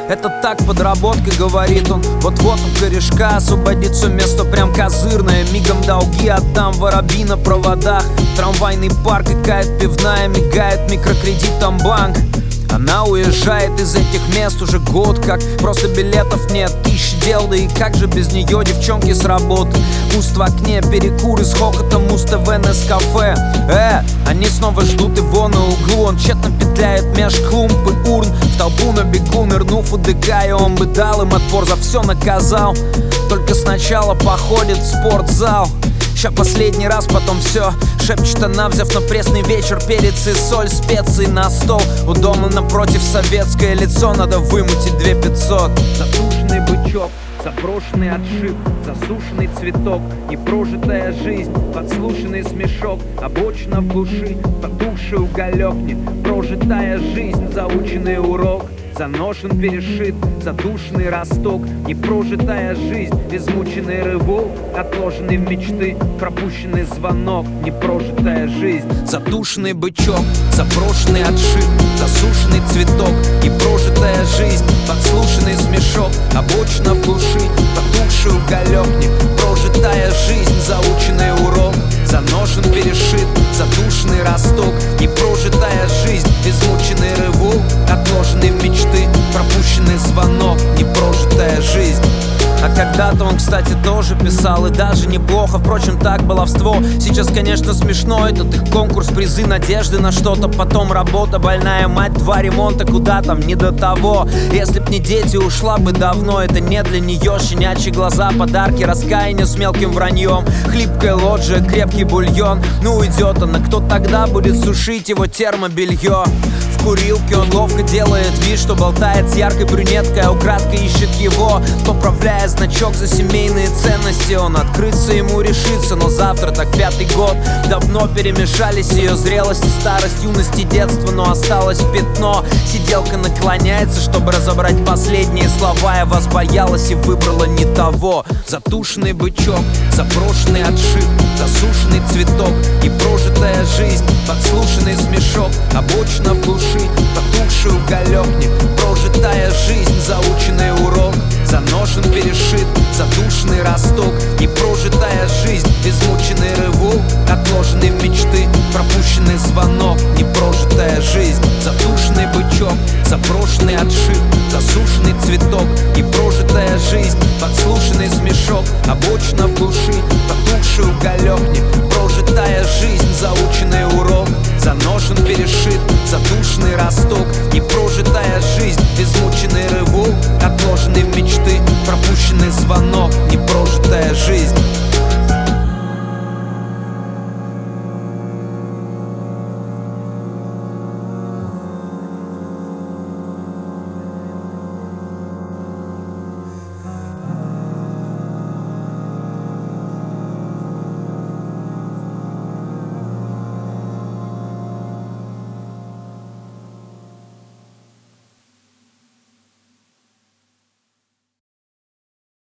Это так, подработка, говорит он. Вот-вот у корешка освободит все место прям козырное. Мигом долги отдам, воробьи на проводах. Трамвайный парк, какая-то пивная, мигает микрокредитом банк. Она уезжает из этих мест уже год как. Просто билетов нет, тысячи дел, да и как же без нее, девчонки с работы. Пуст в окне, перекуры с хохотом, Муз-ТВ, Нескафе. Они снова ждут его на углу. Он тщетно петляет меж клумб и урн. В толпу на бегу, нырнув у ДК, и он бы дал им отпор, за все наказал. Только сначала походит в спортзал. Ща последний раз, потом все, шепчет она, взяв на пресный вечер перец и соль, специи на стол. У дома напротив советское лицо, надо вымутить 2500. Затушенный бычок, заброшенный отшиб, засушенный цветок, непрожитая жизнь, подслушанный смешок, обочина в глуши, потухший уголек, непрожитая жизнь, заученный урок. Заношен, перешит, задушенный росток, непрожитая жизнь, измученный рывок, отложенный в мечты, пропущенный звонок, непрожитая жизнь. Задушенный бычок, заброшенный отшиб, засушенный цветок, непрожитая жизнь, подслушанный смешок, обочина в глуши, потухший уголек, непрожитая жизнь, заученный урок. Заношен, перешит, задушенный росток, непрожитая жизнь, измученный рывок, отложенный в мечты, пропущенный звонок, непрожитая жизнь. А когда-то он, кстати, тоже писал, и даже неплохо, впрочем, так баловство. Сейчас, конечно, смешно, этот их конкурс, призы, надежды на что-то, потом работа, больная мать, 2 ремонта, куда там, не до того. Если б не дети, ушла бы давно, это не для нее. Щенячьи глаза, подарки, раскаяние с мелким враньем, хлипкая лоджия, крепкий бульон. Ну уйдет она, кто тогда будет сушить его термобелье? В курилке он ловко делает вид, что болтает с яркой брюнеткой, а украдкой ищет его, поправляя значок за семейные ценности. Он открыться ему решится, но завтра так 5-й год. Давно перемешались ее зрелость и старость, юность и детство, но осталось пятно. Сиделка наклоняется, чтобы разобрать последние слова. Я вас боялась и выбрала не того. Затушенный бычок, заброшенный отшиб, засушенный цветок, непрожитая жизнь, подслушанный смешок, обочина в глуши, потухший уголек, непрожитая жизнь, заученный урок. Заношен, перешит, задушенный росток, непрожитая жизнь, измученный рывок, отложенный в мечты, пропущенный звонок, непрожитая жизнь. Затушенный бычок, заброшенный отшиб, засушенный цветок, непрожитая жизнь, подслушанный смешок, обочина в глуши, потухший уголек,